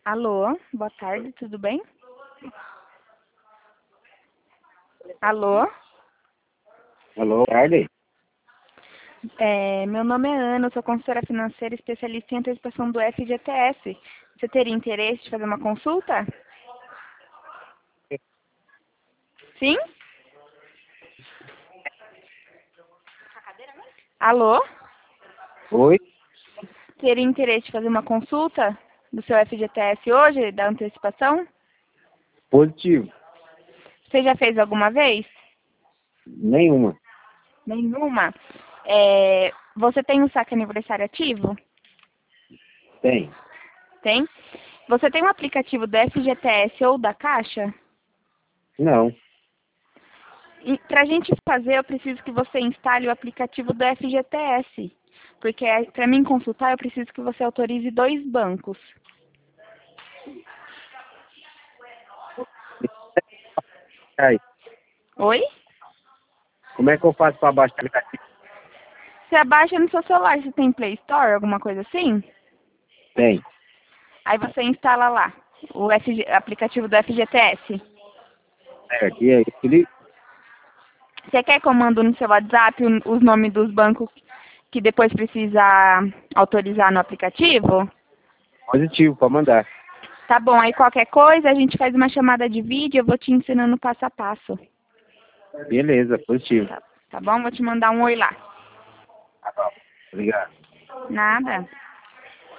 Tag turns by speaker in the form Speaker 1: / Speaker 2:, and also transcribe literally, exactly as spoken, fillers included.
Speaker 1: Alô, boa tarde, tudo bem? Alô,
Speaker 2: Alô, boa tarde.
Speaker 1: é, meu nome é Ana, eu sou consultora financeira especialista em antecipação do F G T S. Você teria interesse de fazer uma consulta? Sim? Alô,
Speaker 2: Oi,
Speaker 1: teria interesse de fazer uma consulta do seu F G T S hoje, da antecipação?
Speaker 2: positivo.
Speaker 1: Você já fez alguma vez?
Speaker 2: Nenhuma.
Speaker 1: Nenhuma. É, você tem um saque aniversário ativo?
Speaker 2: Tem.
Speaker 1: Tem? Você tem um aplicativo do F G T S ou da Caixa?
Speaker 2: Não.
Speaker 1: Para a gente fazer, eu preciso que você instale o aplicativo do F G T S. Porque para mim consultar, eu preciso que você autorize dois bancos.
Speaker 2: Aí,
Speaker 1: Oi?
Speaker 2: como é que eu faço para baixar o aplicativo?
Speaker 1: Você abaixa no seu celular, você tem Play Store, alguma coisa assim?
Speaker 2: Tem.
Speaker 1: Aí você instala lá o F G, aplicativo do F G T S.
Speaker 2: Certo. E aí, ele...
Speaker 1: Você quer que eu mando no seu WhatsApp o- os nomes dos bancos que depois precisa autorizar no aplicativo?
Speaker 2: positivo para mandar.
Speaker 1: Tá bom, aí qualquer coisa a gente faz uma chamada de vídeo, eu vou te ensinando passo a passo.
Speaker 2: Beleza, positivo.
Speaker 1: Tá, tá bom? Vou te mandar um oi lá.
Speaker 2: Tá bom. Obrigado.
Speaker 1: Nada.